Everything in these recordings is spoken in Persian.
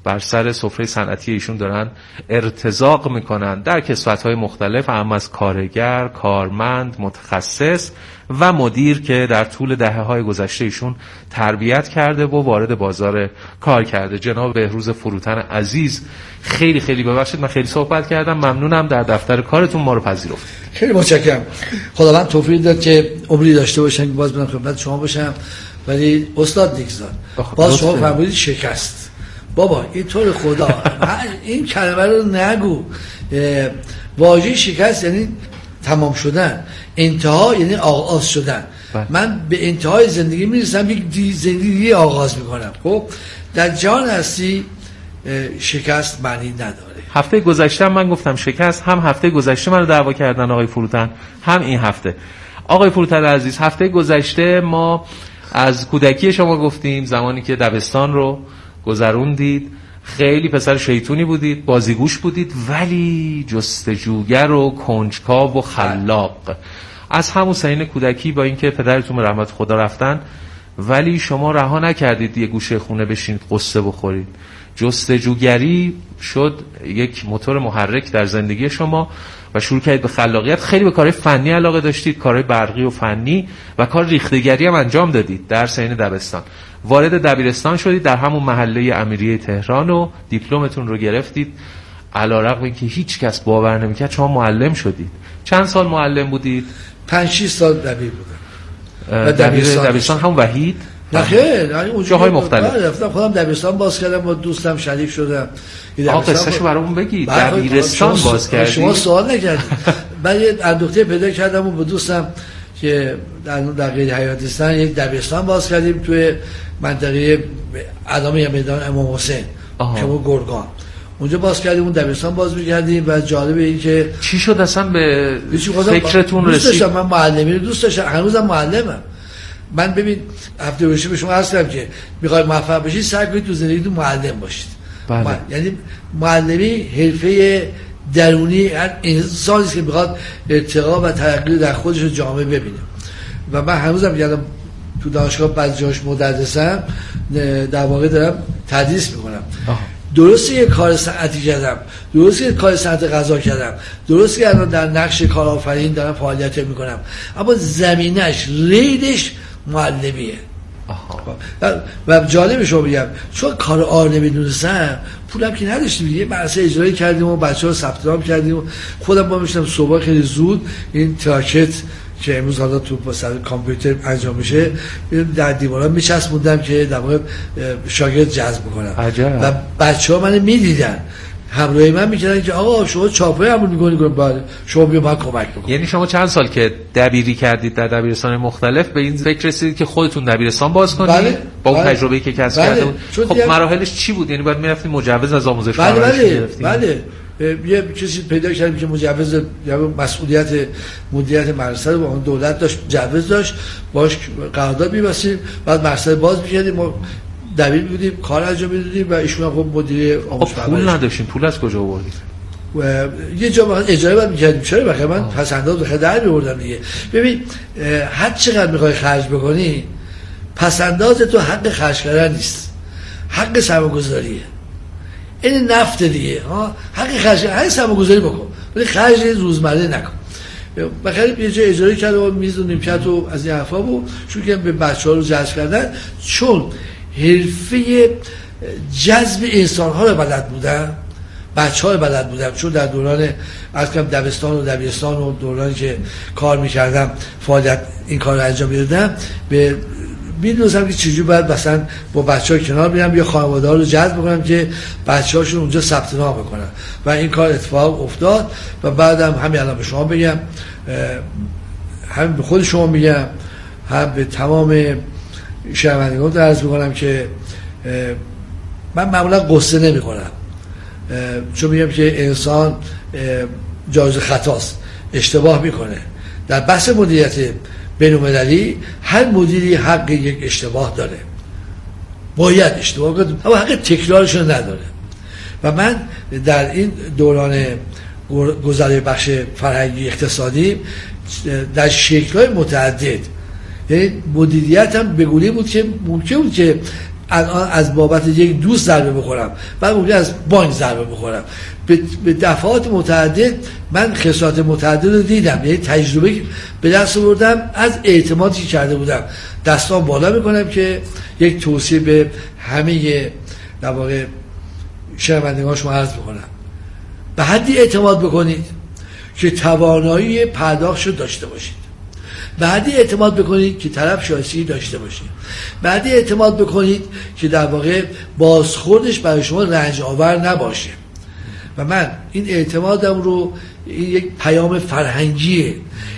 بر سر سفره صنعتی ایشون دارن ارتزاق میکنن در کسوت‌های مختلف، هم از کارگر، کارمند، متخصص و مدیر که در طول دهه‌های گذشته ایشون تربیت کرده و وارد بازار کار کرده. جناب بهروز فروتن عزیز، خیلی خیلی ببخشید من خیلی صحبت کردم، ممنونم در دفتر کارتون ما رو پذیرفتید. خیلی متشکرم. خداوند توفیق داد که عمری داشته باشم که باز بدم خدمت شما باشم. ولی استاد نیکزاد باز شما فرمودید شکست. بابا اینطور خدا این کلمه رو نگو. واژه شکست یعنی تمام شدن، انتها یعنی آغاز شدن. من به انتهای زندگی میرسم، یک زندگی آغاز میکنم. خب در جهان هستی شکست معنی نداره. هفته گذشته من گفتم شکست، هم هفته گذشته منو دعوا کردن آقای فروتن، هم این هفته. آقای فروتن عزیز، هفته گذشته ما از کودکی شما گفتیم، زمانی که دبستان رو گذروندید، خیلی پسر شیطونی بودید، بازیگوش بودید، ولی جستجوگر و کنجکاو و خلاق. از همون سنین کودکی با اینکه پدرتون به رحمت خدا رفتن، ولی شما رها نکردید یه گوشه خونه بشینید قصه بخورید. جستجوگری شد یک موتور محرک در زندگی شما و شروع کردید به خلاقیت. خیلی به کارهای فنی علاقه داشتید، کارهای برقی و فنی و کار ریختگری هم انجام دادید در سین دبستان. وارد دبیرستان شدید در همون محله امیریه تهران و دیپلمتون رو گرفتید. علیرغم اینکه هیچ کس باور نمی‌کرد شما معلم شدید. چند سال معلم بودید؟ 5-6 سال دبیر بودم. و دبیرستان هم وحید؟ نه خیر، اون جاهای مختلف رفتم، خودم دبیرستان باز کردم، با دوستم شریف شدم. قصه‌شو برامون بگید. دبیرستان باز کردید؟ شما سوال نکردید. من یه اندوخته پیدا کردم و با دوستم که در غیر حیاتی هستن یک دبیرستان باز کردیم توی منطقه علامه میدان امام حسین که ما گرگان اونجا باز کردیم. اون دبیرستان باز می‌کردیم و جالبه این که چی شد اصلا به فکرتون رسید؟ من معلمی رو دوست داشتم، هنوزم معلمم. من ببین هفته گذشته به شما عرض کردم که می‌خواید موفق بشید سعی کنید تو زندگیتون معلم باشید. یعنی معلمی حرفه درونی هر انسانی که میخواد ارتقا و ترقی در خودش و جامعه ببینه. و من هنوزم میگم تو دانشگاه بعضی جاش مدرسم، در واقع دارم تدریس میکنم. درسته یه کار صنعتی کردم، درسته یه کار صنعت غذا کردم، درسته که الان در نقش کارآفرین دارم فعالیت میکنم، اما زمینش ریدش معلمیه. و جالب شما بگم چون کار آر نمیدونستم، پولم که نداشتیم، یه مدرسه اجرایی کردیم و بچه‌ها ثبت نام کردیم و خودم با میشتم صبح خیلی زود این تراکت که امروز حالا تو کامپیوتر انجام میشه در دیوارا میچسبوندم که در واقع شاگرد جذب کنم. و بچه‌ها منو میدیدن، همراهی من میکردن که آقا شما چاپای همون میکنید، بعد شما بیا من کمک بکن. یعنی شما چند سال که دبیری کردید در دبیرستان مختلف به این فکر رسیدید که خودتون دبیرستان باز کنید؟ با اون تجربه‌ای که کسب کرده بود. خب مراحلش چی بود؟ یعنی باید میرفتید مجوز از آموزش گرفتید؟ بله یه کسی پیدا کردیم که مجوز یا مسئولیت مدیریت مدرسه رو با اون دولت داشت، مجوز داشت، باش قرارداد می‌بستیم، بعد مدرسه باز می‌کردیم، ما دبیر بودیم، کار انجام میدادیم و ایشون هم خب مدیر آموزش پول نداشتین. پول از کجا آوردید؟ یه جا واقعا اجاره بعد می‌کردیم. چرا؟ بخاطر من پسنداز بخاطر در می‌آوردم دیگه. ببین هر چقدر می‌خوای خرج بکنی، پسنداز تو حق خرج کردن نیست، حق سرمایه‌گذاریه. این نفت دیگه ها، حق خرج هر سرمایه‌گذاری بکن ولی خرج روزمره نکن. بخاطر یه جا اجاره کرد و میز و نیمکت و از این حرفا بود، چون که به بچه‌ها رو جذب کردن، چون حرفه جذب انسان‌ها رو بلد بودن، بچه‌ها رو بلد بودن. چون در دوران از کم دبستان و دبیرستان و دورانی که کار می‌کردم فعالیت این کار رو انجام می‌دادم، به می‌دونستم که چجوری باید مثلا با بچه‌ها کنار بیام یا خانواده‌ها رو جذب کنم که بچه‌هاشون اونجا ثبت نام بکنن و این کار اتفاق افتاد. و بعدم همین الان به شما بگم، هم به خود شما میگم، هم به تمام شنوندگان عرض می‌کنم که من معمولا قصه نمی‌کنم، چون میگم که انسان جایز خطاست، اشتباه میکنه. در بحث مدیریت بین‌المللی هر مدیری حق یک اشتباه داره، باید اشتباه کنه، اما حق تکرارش رو نداره. و من در این دوران گذر بخش فرهنگی اقتصادی در شکل‌های متعدد، یعنی مدیریت هم بگونی بود که ممکن بود که الان از بابت یک دوست ضربه بخورم، بعد ممکن از بانک ضربه بخورم. به دفعات متعدد من خسارات متعدد رو دیدم، یعنی تجربه به دست آوردم از اعتمادی که کرده بودم. دستان بالا میکنم که یک توصیه به همه در واقع شنوندگان شما عرض میکنم. به حدی اعتماد بکنید که توانایی پرداختش رو داشته باشید. به حدی اعتماد بکنید که طرف شایستگی داشته باشید. به حدی اعتماد بکنید که در واقع بازخوردش برای شما رنج آور نباشه. و من این اعتمادم رو، این یک پیام فرهنگیه،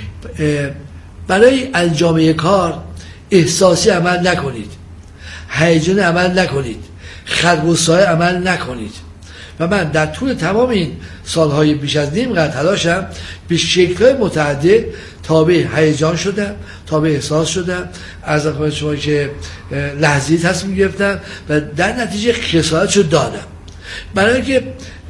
برای انجام کار احساسی عمل نکنید، هیجانی عمل نکنید، خلق‌وسای عمل نکنید. و من در طول تمام این سالهای بیش از نیم قرن تلاشم به شکل‌های متعدد تابع هیجان شدم، تابع احساس شدم، از خدمت شما که لحظه‌ای تصمیم گرفتم و در نتیجه خسارتشو دادم. برای اینکه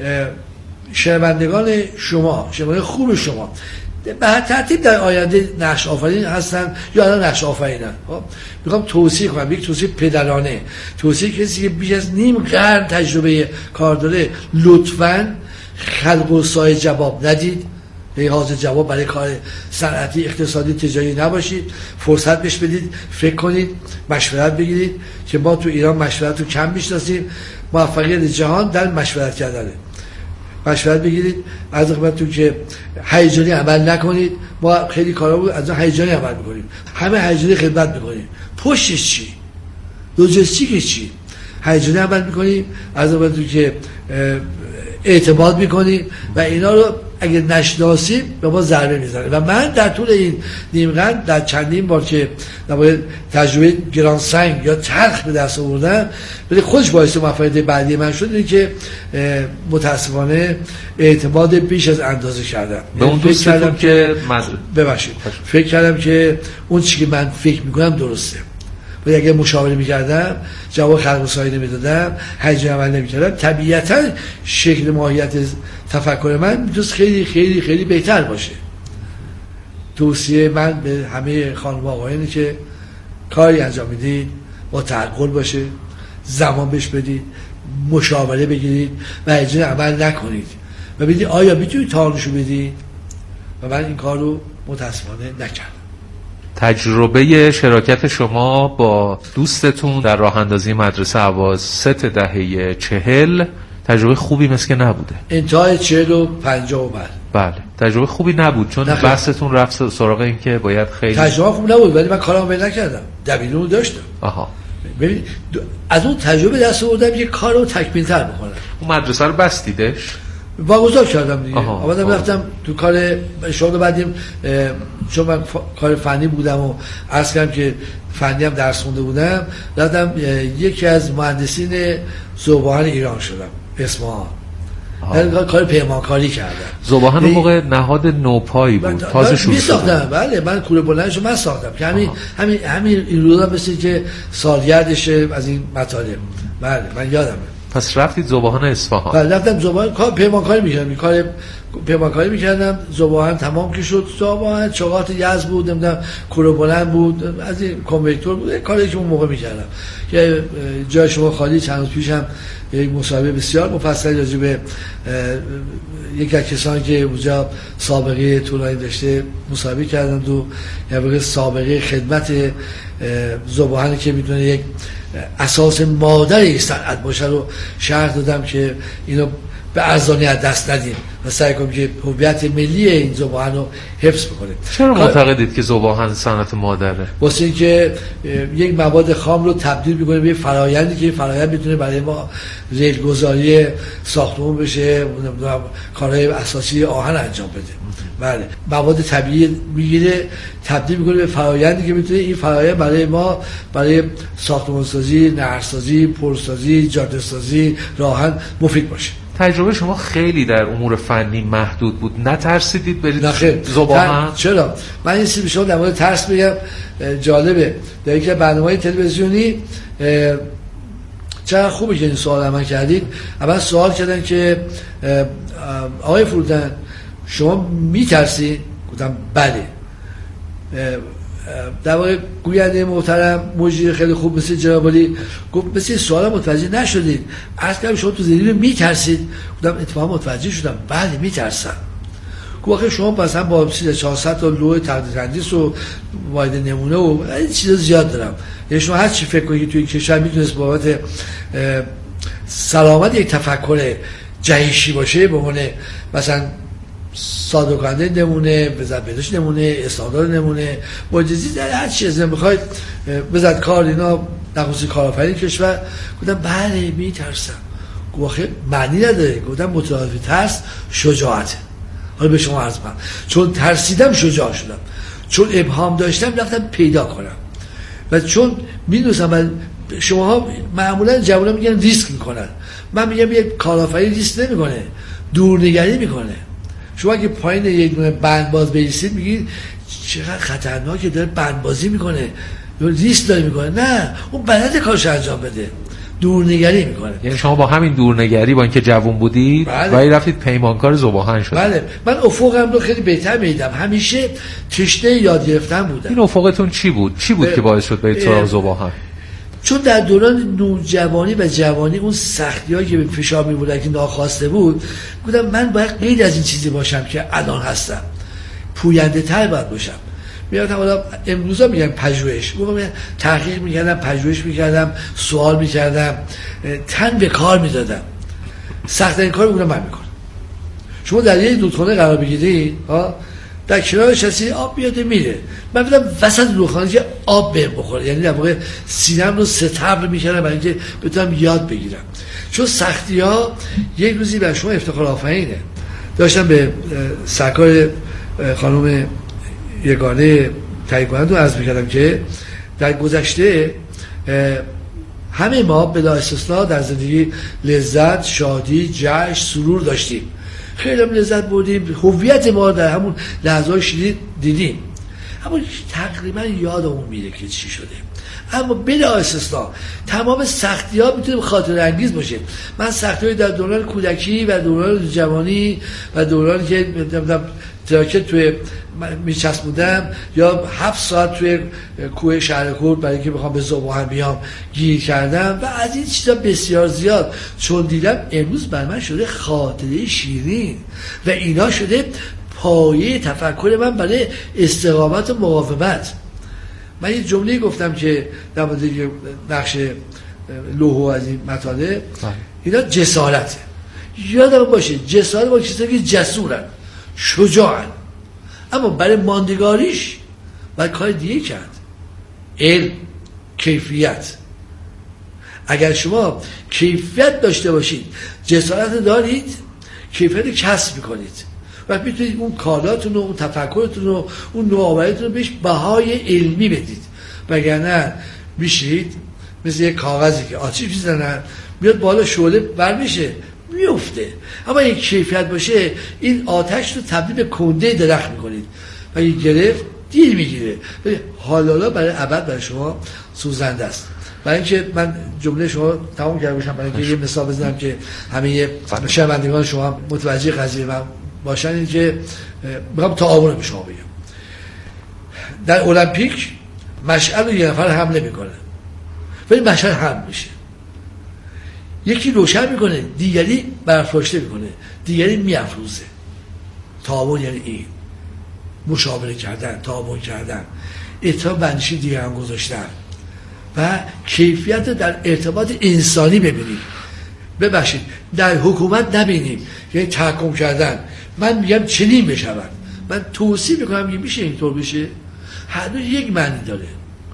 شنوندگان شما، شنوندگان خوب شما به هر ترتیب در آینده نقش آفرین هستن یا الان نقش آفرینن، میخوام توصیه کنم، یک توصیه پدرانه، توصیه کسی که بیش از نیم قرن تجربه کار داره، لطفاً خلق و سای جواب ندید، به حاضر جواب برای کار صنعتی، اقتصادی، تجاری نباشید، فرصت بهش بدید، فکر کنید، مشورت بگیرید که ما تو ایران مشورت رو کم میشناسیم. موفقیت جهان در مشورت کردنه. مشورت بگیرید، از خدمتتون که هیجانی عمل نکنید. ما خیلی کارا بود از هیجانی عمل میکنیم، همه هیجانی خدمت میکنیم، پشتش چی؟ لوجستیکش چی؟ هیجانی عمل میکنیم، از خدمتتون که اعتماد میکنیم و اینا رو اگه نشناسیم به ما ضربه میزنه. و من در طول این نیم قرن در چندین بار که نباید تجربه گران سنگ یا تلخ به دست آوردم، ولی خودش باعث موفقیت بعدی من شد، اینه که متاسفانه اعتماد بیش از اندازه کردم. به اون دوست کردم که ببخشید فکر کردم که اون چیزی که من فکر میکنم درسته، ولی اگه مشاوره میکردم، جواب خلق و سایی نمیدادم، هیجان عمل نمیکردم، طبیعتا شکل ماهیت تفکر من میتونست خیلی خیلی خیلی بهتر باشه. توصیه من به همه خانم آقایانی که کاری انجام میدید با تعقل باشه، زمان بهش بدید، مشاوره بگیرید و هیجان عمل نکنید و ببینید آیا میتونید تانشو بدید. و من این کار رو متاسفانه نکردم. تجربه شراکت شما با دوستتون در راه اندازی مدرسه اواسط دهه 40 تجربه خوبی مثل که نبوده. انتهای 40 و 50 بله تجربه خوبی نبود، چون بحثتون رفت سراغ این که باید خیلی تجربه خوب نبود، ولی من کارام بل نکردم، دبیرون داشتم. آها. ببین از اون تجربه دست آوردم یه کارو تکمیل تر بکنم. اون مدرسه رو بستیدش؟ واگذار کردم دیگه. آمدم رفتم تو کار شغل بعدیم، چون من کار فنی بودم و عرض کردم که فنی هم درس خونده بودم، رفتم یکی از مهندسین ذوباهن ایران شدم، اصفهان. کار پیمانکاری کردم. ذوباهن اون موقع نهاد نوپایی بود، تازه شروع شد. بله من کوره بلندشو من ساختم که همین این روزا مثل که سالگردشه از این مطالب. بله من یادمه. پس رفتید ذوباهن اصفهان؟ بله رفتم ذوباهن، کار پیمانکاری می‌کردم، کار پیمانکاری می‌کردم. ذوباهن تمام که شد، ذوباهن چاقات یزد بود، نمیدونم کوره بلند بود، از این کنوکتور بود، کاری که اون موقع می‌کردم که جای شما خالی. چند روز پیشم یک مصاحبه بسیار مفصل راجع به یک از کسانی که اونجا سابقه طولانی داشته مصاحبه کردن، تو یه سابقه خدمت ذوباهن که میتونه یک اساس مادری صنعت باشه رو شرح دادم که اینو به ارزانی از دست ندیم و سعی کنیم که هویت ملی این ذوباهن رو حفظ بکنیم. چرا معتقدید که ذوباهن صنعت مادره؟ واسه اینکه یک مواد خام رو تبدیل می‌کنه به فرآیندی که فرآیند میتونه برای ما ریل‌گذاری ساختمون بشه، کارهای اساسی آهن انجام بده. بله مواد طبیعی میگیره تبدیل میکنه به فرآیندی که میتونه این فرآیند برای ما، برای ساختمانسازی، نهرسازی، پلسازی، جاده‌سازی، راهن مفید باشه. تجربه شما خیلی در امور فنی محدود بود، نترسیدید برید ذوباهن؟ چرا؟ من این چیزی به شما در مورد ترس بگم، جالبه. در یک برنامه تلویزیونی چقدر خوبه که این سوال من کردید. اول سوال کردن که آقای فروتن شما میترسید؟ گفتم بله. در واقع گوینده محترم مجری خیلی خوب مثل جناب علی گفت مثل سوال متوجه نشدید، عرض کردم شما تو ذهنی میترسید. گفتم اتفاقا متوجه شدم، بله میترسم. گفت شما مثلا با 400 تا لوح تقدیر تندیس و واحد نمونه و این چیزا زیاد دارم، یعنی شما هر چی فکر کنید توی این کشور میتونست بابت سلامت یک تفکر جهشی باشه، به عنوان مثلا صادر کننده نمونه، بزد بهداشت نمونه، استاندار نمونه، معجزه‌ای هر چیزی میخواید بزد کار اینا نخصوصی کارآفرین کشور. گفتم بله میترسم. گفت معنی نداره. گفتم مترادف ترس شجاعته. حالا به شما عرض کنم چون ترسیدم شجاع شدم، چون ابهام داشتم رفتم پیدا کنم، و چون میدونستم شماها معمولا جوونا میگن ریسک میکنن، من میگم یک کارآفرین ریسک نمیکنه، دورنگری میکنه. شما اگه پایین یک دونه بندباز بایستید میگید چقدر خطرناکه داره بندبازی میکنه، ریسک داره میکنه. نه، اون بلد کارش انجام بده، دورنگری میکنه. یعنی شما با همین دورنگری، با اینکه جوون بودید و رفتید پیمانکار ذوباهن شد. بله، من افقم رو خیلی بهتر میدیدم، همیشه تشنه یاد گرفتن بودم. این افقتون چی بود که باعث شد برید سراغ ذوباهن؟ چون در دوران نوجوانی و جوانی اون سختی‌هایی که به فشار می‌بردن که ناخواسته بود، گفتم من باید غیر از این چیزی باشم که الان هستم، پوینده‌تر باید باشم. میگم حالا امروزا میگم پژوهش، گفتم تحقیق می‌کردم، پژوهش می‌کردم، سوال می‌کردم، تن به کار می‌دادم. سخت‌ترین کار بودم من می‌کنم. شما در یک رودخانه قرار بگیرید، در کنارش هستی، آب میاده میره، من بودم وسط رودخانه که آب بهم بخوره، یعنی در واقع سینه‌ام رو ستبر می‌کردم برای اینکه بتونم یاد بگیرم. چون سختی‌ها یک روزی بر شما افتخار آفرینه. داشتم به سرکار خانم یگانه تایید کننده عرض می‌کردم که در گذشته همه ما بلا استثنا در زندگی لذت، شادی، جشن، سرور داشتیم، خیلی هم لذت بردیم، هویت ما در همون لحظه‌های شیرین دیدیم، اما تقریبا یادمون میره که چی شده. اما بلا استثنا تمام سختی‌ها میتونه خاطره انگیز باشه. من سختی‌های در دوران کودکی و دوران جوانی و دورانی که تراکت توی میچسبوندم یا 7 ساعت توی کوه شهرکرد برای اینکه بخوام به ذوباهن بیام گیر کردم و از این چیزا بسیار زیاد چون دیدم، امروز بر من شده خاطره شیرین و اینا شده پایه تفکر من برای استقامت و مقاومت. من یه جمله گفتم که در مورد نقش لوح از این مطالب، اینا جسارته. یادم باشه جسارت با کسایی که جسورن، شجاعن، اما برای ماندگاریش باید کار دیگه کرد. علم، کیفیت. اگر شما کیفیت داشته باشید، جسارت دارید، کیفیت کسب میکنید و میتونید اون کاراتون و اون تفکرتون و اون نوآوریتون رو بهش بهای علمی بدید. وگرنه میشید مثل یک کاغذی که آتیش میزنن میاد بالا، شعله بر میشه میفته، اما یک کیفیت باشه این آتش رو تبدیل به کنده درخت میکنید و یک گرفت دیر میگیره، حالا برای ابد برای شما سوزنده است. برای اینکه من جمله شما تمام کرده باشم، برای اینکه یه مثال بزنم که همه شنوندگان شما متوجه قضیه من باشن، این که میخوام تعاون به شما بگم. در المپیک مشعل رو یه نفر حمله میکنه ولی مشعل حمل میشه، یکی روشن میکنه، دیگری برافراشته میکنه، دیگری میافروزه. تعاون یعنی این مشاوره کردن، تعاون کردن، احترام به اندیشه دیگران گذاشتن و کیفیت در ارتباط انسانی ببینیم. ببخشید در حکومت نبینیم، یعنی تحکم کردن. من میگم چنین بشون، من توصیه میکنم که میشه اینطور بشه، هر دو یک معنی داره.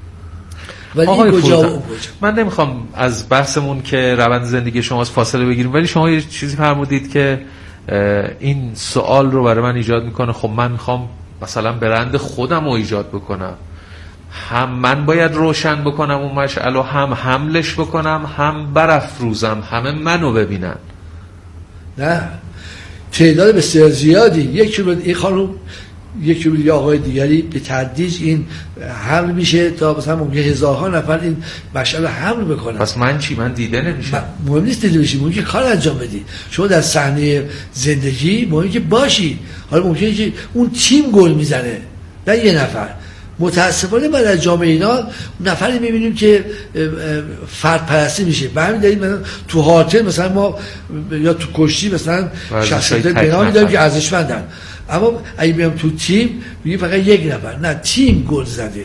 آقای فروتن، من نمیخوام از بحثمون که روند زندگی شماست فاصله بگیریم، ولی شما یه چیزی فرمودید که این سوال رو برای من ایجاد میکنه. خب من میخوام مثلا برند خودم رو ایجاد بکنم، هم من باید روشن بکنم اون مشعل رو، هم حملش بکنم، هم برافروزم، همه منو ببینن. نه، تعداد بسیار زیادی، یکی رو این خانم، یکی رو آقای دیگری به تدریج این حمل میشه تا مثلا ممکنه هزارها نفر این مشعل رو حمل بکنن. پس من چی؟ من دیده نمیشم. مهم نیست دیده بشی، ممکنه کار انجام بدی. شما در صحنه زندگی ممکنه که باشی، حالا ممکنه که اون تیم گل میزنه نه یه نفر، متاسفانه بعد از جامعه اینا نفری میبینیم که فرد پرستی میشه. به همین دلیل مثلا تو هاتل مثلا ما یا تو کشتی مثلا شخصیت بنامی داریم که ارزشمندن، اما اگه بیام تو تیم میگیم فقط یک نفر. نه، تیم گل زده،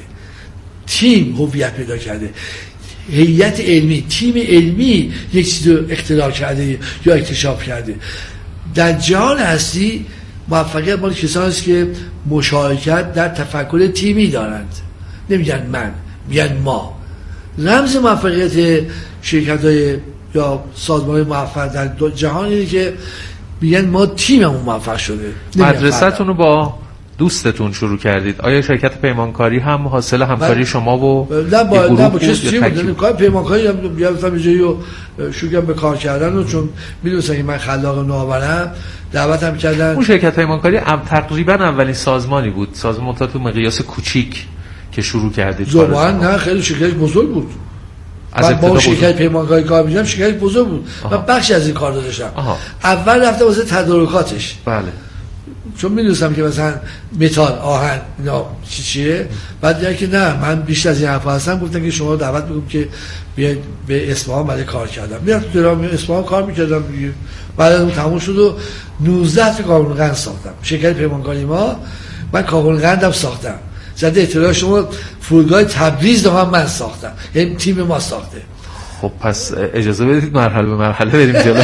تیم هویت پیدا کرده، هیئت علمی، تیم علمی یک چیز رو اختراع کرده یا اکتشاف کرده. در جهان هستی موفقیت مال کسانی است که مشارکت در تفکر تیمی دارند. نمیگن من، میگن ما. رمز موفقیت شرکت‌های یا سازمان‌های موفق در جهان اینه که میگن ما تیممون موفق شده. مدرسه‌تون رو با دوستتون شروع کردید. آیا شرکت پیمانکاری هم حاصل همکاری شما و نه با کسی بود؟ کار پیمانکاری هم گرفتم جایی و شروع به کار کردن و چون می‌دونستن که من خلاق نوآورم دعوتم کردن. اون شرکت پیمانکاری تقریبا اولین سازمانی بود، سازمان تو مقیاس کوچیک که شروع کردید. زبان نه، خیلی شرکت بزرگ بود. من با شرکت پیمانکاری کار می‌کردم، شرکت بزرگ بود. من بخش از این کار داشتم. اول رفتم واسه تدارکاتش. بله. چون می‌دونستم که مثلا متال، آهن اینا چیه. بعد دیدم که نه، من بیشتر از این حرفا هستم. گفتن که شما رو دعوت می‌کنم که بیاید به اصفهان برای کار کردم. میرم تو درام اصفهان کار می‌کردم دیگه. بعد اون تموم شد و 19 تا کارخونه قند ساختم. شرکت پیمانکاری ما، من کارخونه قندم ساختم. زده اطلاع شما فرودگاه تبریز رو هم من ساختم. یعنی تیم ما ساخته. خب پس اجازه بدید مرحله به مرحله بریم جلو.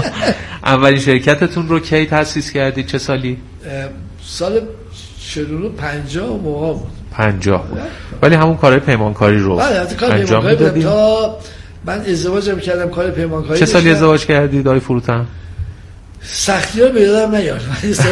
اولین شرکتتون رو کی تأسیس کردید؟ چه سالی؟ سال 49-50 موقع بود. 50 بود. ولی همون کارهای پیمانکاری رو انجام میدادید؟ تا من ازدواجم کردم کار پیمانکاری. چه سالی ازدواج کردید آقای فروتن؟ سختی ها به یادم نیاد،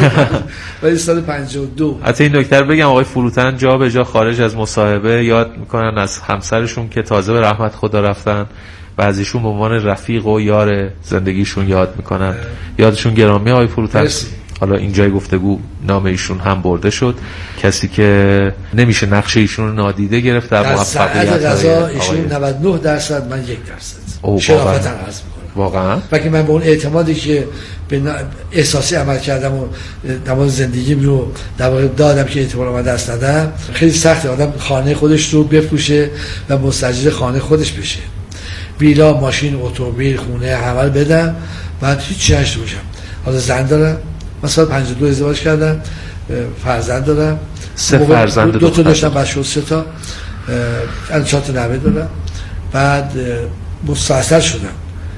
ولی سال 52. حتی این نکته بگم آقای فروتن جا به جا خارج از مصاحبه یاد میکنن از همسرشون که تازه به رحمت خدا رفتن و از ایشون به عنوان رفیق و یار زندگیشون یاد میکنن. یادشون گرامی آقای فروتن. حالا اینجای گفتگو نام ایشون هم برده شد، کسی که نمیشه نقش ایشون رو نادیده گرفت در موفقیت ایشون 99% من 1%. شرافتاً عرض میکنم واقعا. و که من به اون اعتمادی که به احساسی عمل کردم و تمام زندگیم رو در واقع دادم که اعتبار من دست ندم. خیلی سخته آدم خانه خودش رو بفروشه و مستاجر خانه خودش بشه. ویلا، ماشین، اتومبیل، خونه همه رو بدم بعد هیچ نشته باشم. حالا زن دارم، من سال 52 ازدواج کردم، فرزند دارم. 3 فرزند دو تا داشتم، بعد شد 3 تا. الان 4 تا نوه دارم. بعد مستاصل شدم.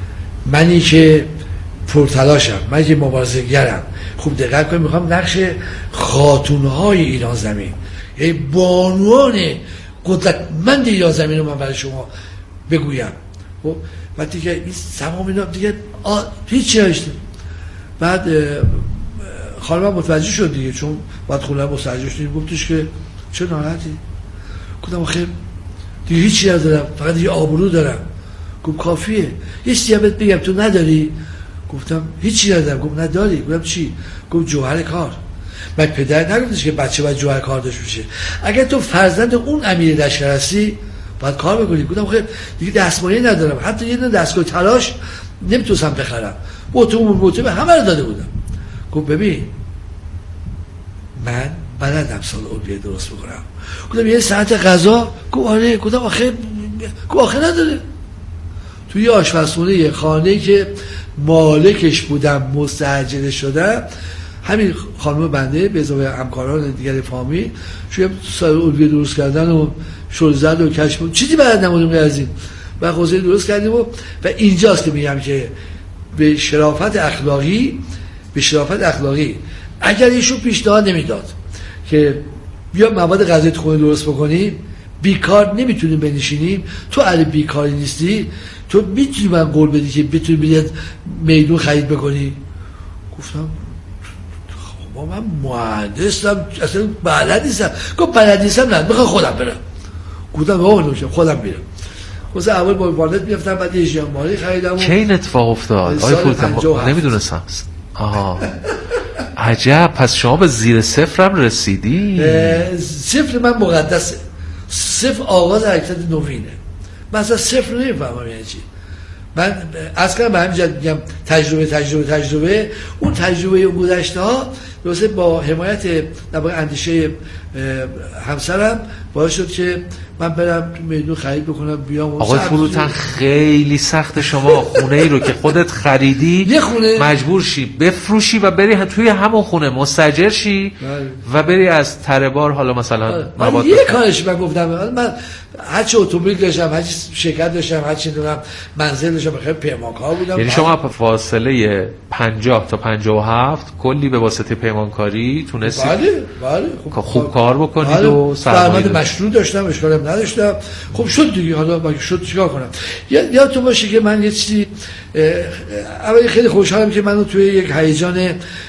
منی که پرتلاشم، منی که مبارزه‌گرم. خوب دقت کنید، میخوام نقش خاتون‌های ایران زمین، یعنی بانوان قدرتمند ایران زمین رو من برای شما بگویم. خب بعد دیگه این تمام اینا دیگه هیچی نداشتم. بعد خانمم متوجه شد دیگه، چون بعد خونه مستاجر شدیم، گفتش که چه ناراحتی؟ گفتم آخه دیگه هیچی ندارم، فقط دیگه آبرو دارم. گفت کافیه. یه چیزی بهت بگم تو نداری؟ گفتم هیچی ندارم. گفت نداری؟ گفتم چی؟ گفت جوهر کار. من پدر نگفتش که بچه باید جوهر کار داشته باشه. اگر تو فرزند اون امیر لشکر هستی باید کار بکنی. گفتم خب دیگه دستمایه ندارم، حتی یه دستگاه تلاش نمیتونستم بخرم. موتور به همه رو داده بودم. گفت ببین من بلدم سال اولویه درست بکنم. گفتم یه ساعت غذا؟ گفت آره. گفتم آخه نداره. توی آشپزخونه یه خانه‌ای که مالکش بودم مستاجر شدم، همین خانم بنده به اضافه همکاران دیگر فامیل شویم سال اولویه درست کردن و شلزد و کشف چیزی بلد نبودیم از این و حوزه درست کردیم و اینجاست که میگم که به شرافت اخلاقی اگر ایشون پیشنهاد نمیداد که بیا مواد غذایی تو خونه درست بکنیم، بیکار نمیتونیم بنشینیم، تو علی بیکاری نیستی، تو میتونی من قول بدی که بتونی بیاد میدون خرید بکنی. گفتم خب من مهندسم، اصلا بلد نیستم. گفت بلد نیستم نه، میخوام خودم برم. گفتم نمیشه، خودم میرم. واسه اول با والد میافتم، بعد یه ژاماری خریدم. چه این اتفاق افتاد آقای فروتن؟ نمیدونستم. عجب. پس شما به زیر صفر هم رسیدی؟ صفر من مقدسه. صفر آغاز حرکت نوینه. من اصلا صفر نمیفهمم یعنی چی. من از کنم به همین جد میگم تجربه. اون تجربه گذشته ها درسته با حمایت در واقع اندیشه همسرم باعث شد که من برم تو میدون خرید بکنم بیام. آقای فروتن خیلی سخت شما خونه ای رو که خودت خریدی یه خونه مجبور شی بفروشی و بری توی همون خونه مستاجر شی و بری از تره‌بار حالا مثلا من یه کارش من گفتم من هرچی اتومبیل داشتم، هرچی شرکت داشتم، هرچی دونم منزل داشتم، بخیر پیمانکار بودم. یعنی شما فاصله 50 تا 57 کلی به واسطه پیمانکاری تونستی بله خوب کار بکنید و درآمد مشروع داشتم، اشکالم نداشتم. خب شد دیگه، حالا شد چیکار کنم. یادتون باشه که من یه چیزی اولی خیلی خوشحالم که منو توی یک هیجان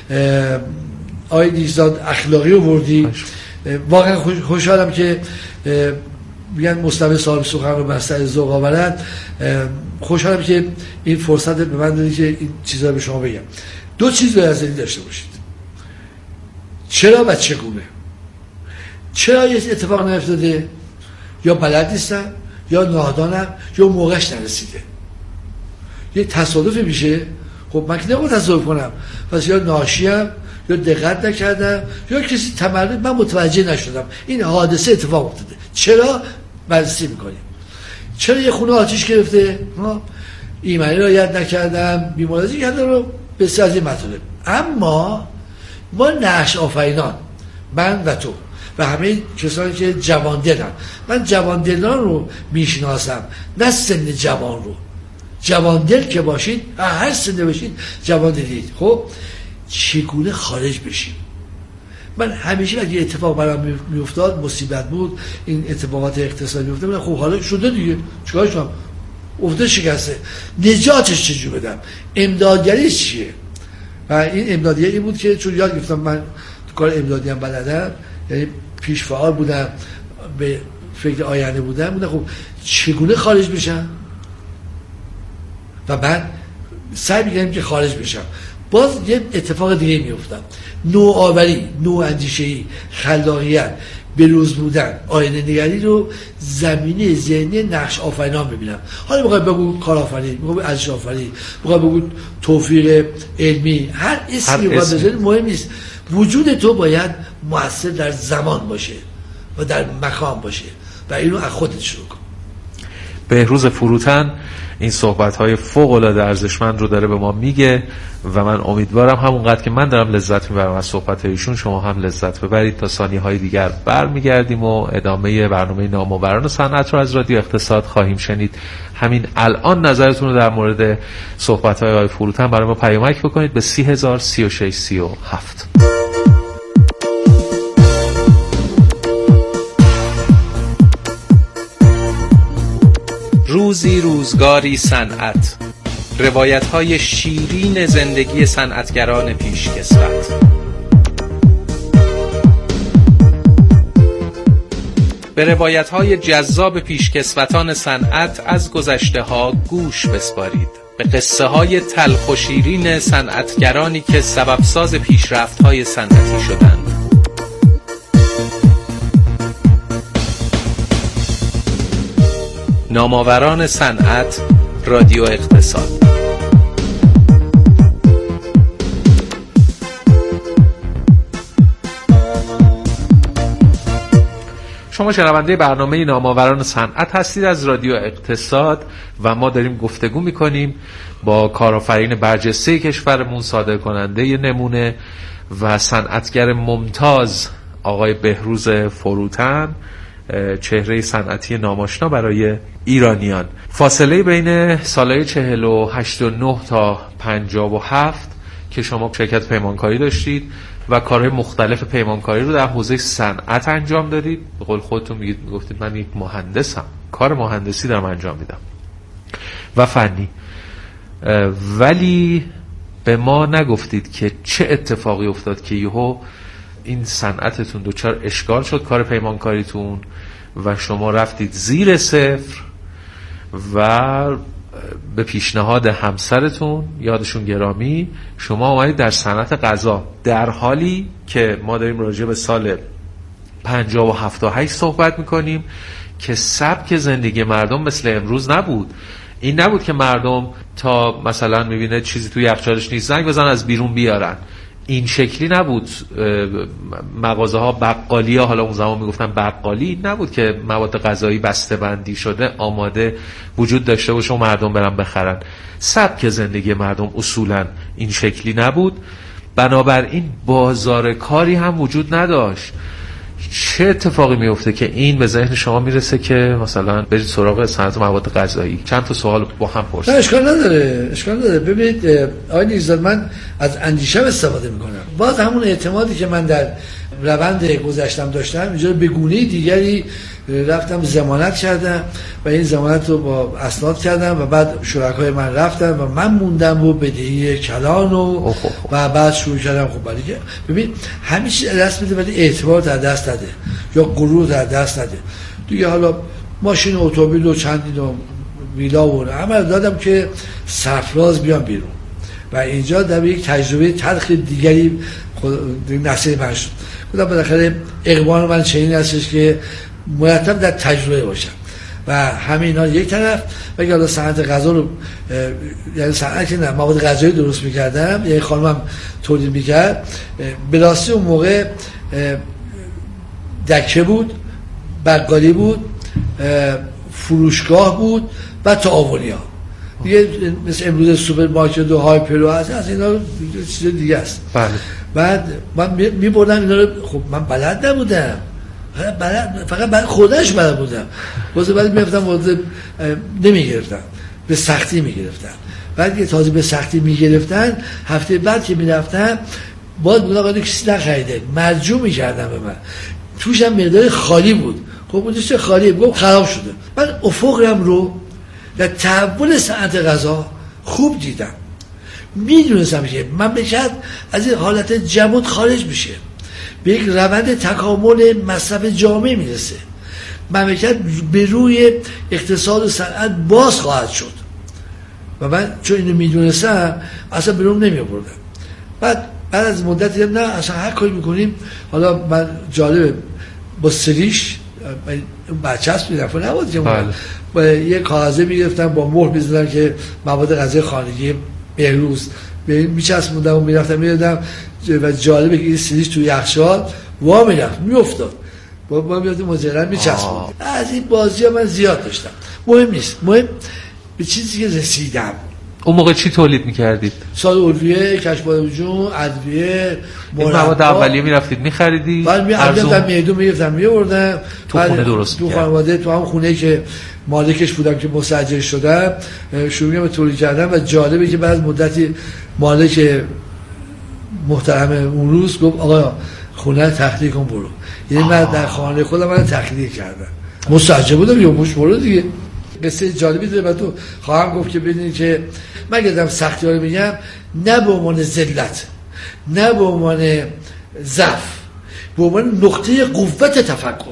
آیدیزاد اخلاقی آوردی. واقعا خوشحالم که میگن مصطفی صاحب سخن رو بستر ذوق آورد. خوشحالم که این فرصت به من دادی که این چیزا رو به شما بگم. دو چیز رو از این داشته باشید: چرا و چگونه. چرا یه اتفاق نیفتاده؟ یا بلد نیستم، یا نادانم، یا موقعش نرسیده. یه تصادفی میشه، خب من که نباید تصادف کنم، پس یا ناشیم، یا دقت نکردم، یا کسی تمرد من متوجه نشدم این حادثه اتفاق افتاده. چرا بررسی میکنیم؟ چرا یه خونه آتیش گرفته؟ ایمنی رو رعایت نکردم، بیمارزی کردم رو بسیار از این مطالب. اما ما نقش آفرینان، من و تو و همه کسانی که جواندلن، من جواندلان رو میشناسم، نه سن جوان رو. جواندل که باشید، هر سنه باشید جواندلید. خب چگونه خارج بشیم؟ من همیشه اگه اتفاق برام میافتاد، مصیبت بود، این اتفاقات اقتصادی میافتاد، خب حالا شده دیگه، چیکارش کنم؟ افته شکسته، نجاتش چجوری بدم؟ امدادگریش چیه؟ و این امدادگری بود که چون یاد گرفتم من تو کار امدادی هم بلدم، یعنی پیش فعال بودم، به فکر آینده بودم. خب چگونه خارج بشم؟ و من سعی می‌کردم که خارج بشم. باز یه اتفاق دیگه میافتاد: نوآوری، نواندیشی، خلاقیت، بروز بودن، آینه نگری رو زمینه ذهنی نقش آفرینان ببینم. حالا میخوای بگو کارآفرین، میخوای ارزش آفرین، میخوای بگو توفیق علمی، هر اسمی رو بذاری مهم نیست. وجود تو باید مؤثر در زمان باشه و در مکان باشه و اینو از خودت شروع کن. بهروز فروتن این صحبت‌های فوق‌العاده ارزشمند رو داره به ما میگه و من امیدوارم همونقدر که من دارم لذت میبرم از صحبت‌های ایشون شما هم لذت ببرید. تا ثانیه‌های دیگر برمیگردیم و ادامه برنامه نامآوران صنعت رو از رادیو اقتصاد خواهیم شنید. همین الان نظرتون رو در مورد صحبت‌های آقای فروتن برای ما پیامک بکنید به 303637. روزی روزگاری صنعت، روایت‌های شیرین زندگی صنعتگران پیشکسوت. به روایت‌های جذاب پیشکسوتان صنعت از گذشته‌ها گوش بسپارید. به قصه‌های تلخ و شیرین صنعتگرانی که سببساز پیشرفت‌های صنعتی شدند. نامآوران صنعت، رادیو اقتصاد. شما شنونده برنامه نامآوران صنعت هستید از رادیو اقتصاد و ما داریم گفتگو میکنیم با کارآفرین برجسته کشورمون، صادر کننده نمونه و صنعتگر ممتاز آقای بهروز فروتن، چهره صنعتی ناماشنا برای ایرانیان. فاصله بین سالهای 48 تا 57 که شما شرکت پیمانکاری داشتید و کارهای مختلف پیمانکاری رو در حوزه صنعت انجام دادید. به قول خودتون میگفتید من یک مهندسم، کار مهندسی دارم انجام میدم و فنی، ولی به ما نگفتید که چه اتفاقی افتاد که یهو این صنعتتون دچار اشکال شد، کار پیمانکاریتون، و شما رفتید زیر صفر و به پیشنهاد همسرتون، یادشون گرامی، شما اومدید در صنعت غذا، در حالی که ما داریم راجع به سال 57 صحبت میکنیم که سبک زندگی مردم مثل امروز نبود. این نبود که مردم تا مثلا میبینه چیزی توی یخچالش نیست زنگ بزن از بیرون بیارن. این شکلی نبود. مغازه ها بقالی ها، حالا اون زمان میگفتن بقالی، نبود که مواد غذایی بسته بندی شده آماده وجود داشته باشه و مردم برن بخرن. سبک زندگی مردم اصولا این شکلی نبود، بنابراین بازار کاری هم وجود نداشت. چه اتفاقی میفته که این به ذهن شما میرسه که مثلا برید سراغ صنعت مواد غذایی؟ چند تا سوال با هم پرسید. اشکال نداره. ببینید آقای نیکزاد، من از اندیشه‌ام استفاده میکنم. باز همون اعتمادی که من در روند گذشتم داشتم، اینجا به گونه دیگری رفتم ضمانت کردم و این ضمانت رو با اسناد کردم و بعد شرکای من رفتن و من موندم و بدهی کلان و بعد شروع کردم. خب ولی ببین همیشه دست میده ولی اعتبار در دست نده یا غرور در دست نده دیگه. حالا ماشین اتومبیل و چندین و ویلا و عمل دادم که سرفراز بیام بیرون و اینجا در یک تجربه تلخ دیگری نصیب من شد. بودم بالاخره اقبال من چنین هستش که مرتب در تجربه باشم و همه اینا یک طرف. و اگه حالا صنعت غذا رو یعنی صنعت که نه مواد غذایی درست می‌کردم، یعنی خانمم تولید می‌کرد، به راستی اون موقع دکه بود، بقالی بود، فروشگاه بود و تعاونی‌ها دیگه، مثل امروز سوپرمارکت و هایپر از اینا چیز دیگه است. بله. بعد من می‌بردم اینا رو. خب من بلد نبودم، فقط برای خودش بلد بودم. واسه بعد می‌رفتم واسه نمی‌گرفتم، به سختی می‌گرفتم. بعد که تازه به سختی می‌گرفتن، هفته بعد که می‌رفتم باز بودم کسی نخریده، مرجوع می‌کردم به من. توش هم مقدار خالی بود. خب اون چه خالی بود خراب شده. من افقم رو در تحول صنعت غذا خوب دیدم. میدونستم که مملکت از این حالت جمود خارج میشه، به یک روند تکامل مصرف جامعه میرسه، مملکت به روی اقتصاد و صنعت باز خواهد شد و من چون اینو میدونستم اصلا به روم نمیآوردم. بعد از مدت دیدم نه اصلا هر کاری میکنیم. حالا من جالبه با سریش بچه هست میدم نبود که با یه کاغذه میگرفتم با مهر میزدم که مواد غذایی خانگی بهروز میچسبوندم و میرفتم میدادم و جالبه که این سریش توی یخچال وا میرفت میافتاد با میاد مجرد میچسبوند. از این بازی ها من زیاد داشتم. مهم نیست، مهم به چیزی که رسیدم. اون موقع چی تولید میکردید؟ سال اولویه، کشباد جون، ادویه، مواد اولیه میرفتید میخریدی؟ بعد میرفتم میدون میگرفتم میبردم تو خونه درست تو خانواده، تو هم خونه که مالکش بودم که مستاجر شدم شروع به تولید کردم. و جالبه که بعد مدتی مالک محترم اون روز گفت آقا خونه تخلیه کن برو. یعنی من در خانه خودم من تخلیه کردم، مستاجر بودم یا مش برو دیگه. قصه جالبی داره. من تو خواهم گفت که ببینید که من گفتم سختی ها رو میگم نه به عنوان ذلت، نه به عنوان ضعف، به عنوان نقطه قوت تفکر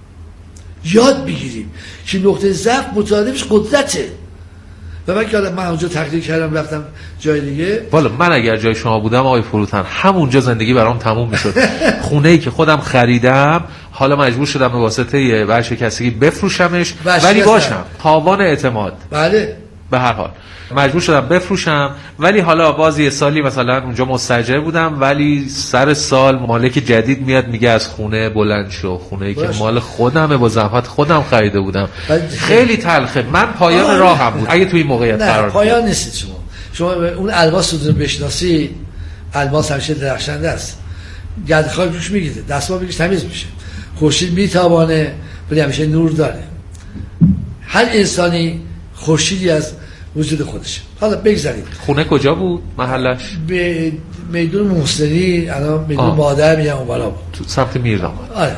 یاد بگیریم که نقطه ضعف مترادفش قدرته. و من که من اونجا تقدیر کردم رفتم جای دیگه. والا من اگر جای شما بودم آقای فروتن همونجا زندگی برام تموم میشد. خونه‌ای که خودم خریدم حالا مجبور شدم به واسطه ورشکستگی بفروشمش ولی باشم تاوان اعتماد. بله به هر حال مجبور شدم بفروشم، ولی حالا باز یه سالی مثلا اونجا مستاجر بودم ولی سر سال مالک جدید میاد میگه از خونه بلند شو، خونه‌ای که مال خودمه با زحمت خودم خریده بودم. خیلی تلخه. من پایان راهم بود اگه توی این موقعیت قرار نه پایان نیستید. شما اون الماس رو بشناسی، الماس همیشه درخشنده است. گردخواب روش میگیره، دستمال بگیش تمیز میشه. خورشید میتوانه ولی همیشه نور داره. هر انسانی خورشیدی از وجود خودشه. حالا بگذارید. خونه کجا بود محلش؟ به میدون محسنی، الان میدون مادر میگم اون بالا بود تو سمت میرداماد. آره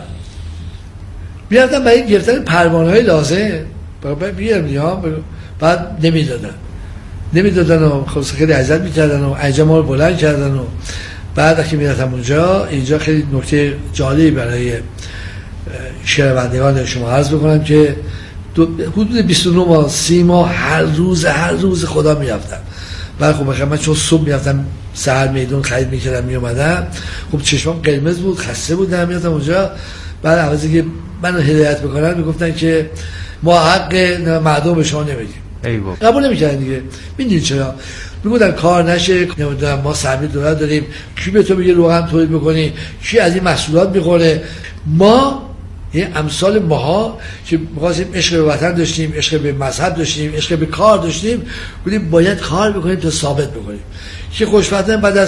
بیاردم برای گرفتن پروانه‌های لازم بیارم بعد نمیدادن و خلاص خیلی عزت میکردن و انجام رو بلند کردن. و بعد که میرفتم اونجا، اینجا خیلی نکته جالبی برای شنوندگان شما عرض بکنم که حدود 29 ماه 30 ماه هر روز خدا میرفتم. بعد خب من چون صبح میرفتم سحر میدون خرید میکردم میومدم، خب چشمام قرمز بود، خسته بودم، میرفتم اونجا. بعد عوضی که منو هدایت بکنن میگفتن که ما حق مردم به شما نمیدیم. ای بابا قبول نمیکردن دیگه. میدونید چرا؟ میگفتن کار نشه، نمیدونم ما سهمیه دولت داریم، کی به تو میگه روغن تولید میکنی، کی از این محصولات میخوره. ما یه امثال ماها که می‌خواستیم عشق به وطن داشتیم، عشق به مذهب داشتیم، عشق به کار داشتیم، بودیم باید کار بکنیم تا ثابت بکنیم که خوشبختانه بعد از